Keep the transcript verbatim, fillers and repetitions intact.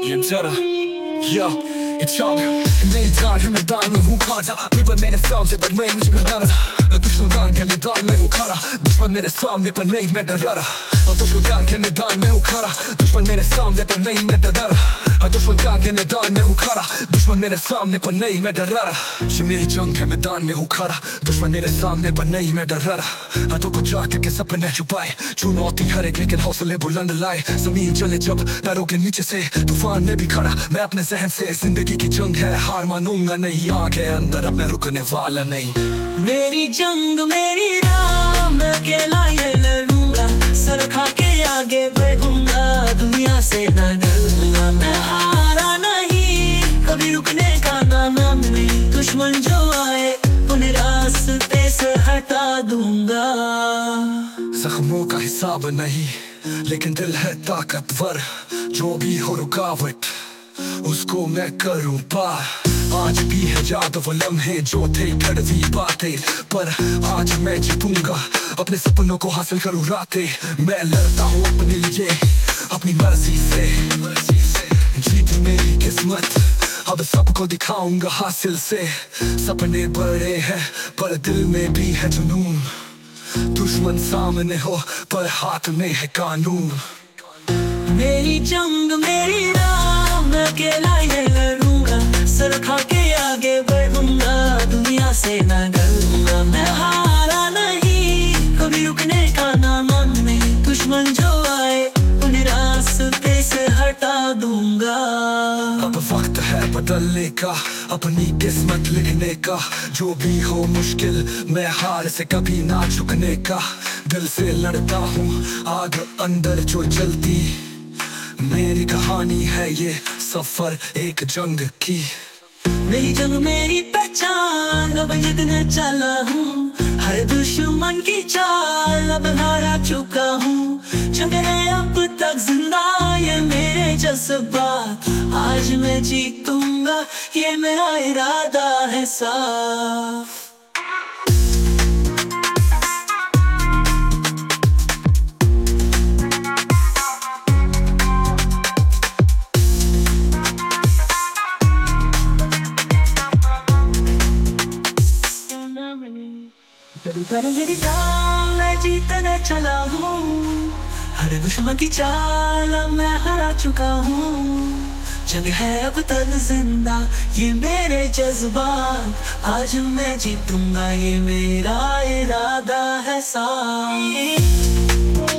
Yemtera, yo, it's young. Neyi tarihime daimi hukada. Bir beni savcı ben neymiş bir nara. Düşmandan kendi daime hukara. Düşman nere savcı ben neyime de yara. Düşmandan kendi daime hukara. Düşman nere savcı ben neyime de yara. Düşmandan kendi daime hukara. Düşman nere savcı ben neyime de yara. Şimdi hiç ön kendi daime hukara. Düşman nere savcı ben neyime de yara. हाथों को चाहते के सपने छुपाए चुनौती हर एक लेकिन हौसले बुलंद लाए जमीन चले जब पैरों के नीचे से तूफान में भी खड़ा मैं अपने जहन से जिंदगी की जंग है हार मानूंगा नहीं आगे अंदर अब मैं रुकने वाला नहीं मेरी जंग मेरी राह मैं अकेला ये लड़ूंगा सर खा के आगे बढ़ूंगा दुनिया से न डरूंगा मैं हारा नहीं कभी रुकने का नाम नहीं दुश्मन जो आए उन्हें रास्ते से हटा दूंगा जख्मों का हिसाब नहीं लेकिन दिल है ताकतवर जो भी हो रुकावट उसको मैं करूं पार आज भी है याद वो लम्हे जो थे कड़वी बातें पर आज मैं जीतूंगा अपने सपनों को हासिल करूं रातें मैं लड़ता हूँ अपने लिए अपनी मर्जी से जीत मेरी किस्मत अब सबको दिखाऊंगा हासिल से सपने बड़े हैं पर दिल में भी है जुनून दुश्मन सामने हो पर हाथ में है कानून मेरी जंग मेरी राह मैं अकेला ये लड़ूंगा सर खा के आगे बढ़ूंगा दुनिया से न डरूंगा मैं हारा नहीं कभी रुकने का नाम नहीं दुश्मन जो आए उन्हें रास्ते से हटा दूंगा अब वक्त है बदलने का अपनी किस्मत लिखने का जो भी हो मुश्किल मैं हार से कभी ना झुकने का दिल से लड़ता हूँ आग अंदर जो जलती मेरी कहानी है ये सफर एक जंग की मेरी जंग मेरी पहचान अब जीतने चला हूँ हर दुश्मन की चाल अब हारा चुका हूँ जंग है अब तक जिंदा ये मेरे जज्बात आज मैं जीतूंगा ये मेरा इरादा है साफ मेरी जान मैं जीतने चला हूँ हर दुश्मन की चाल मैं हरा चुका हूँ जंग है अब तक जिंदा ये मेरे जज्बात आज मैं जीतूंगा ये मेरा इरादा है साफ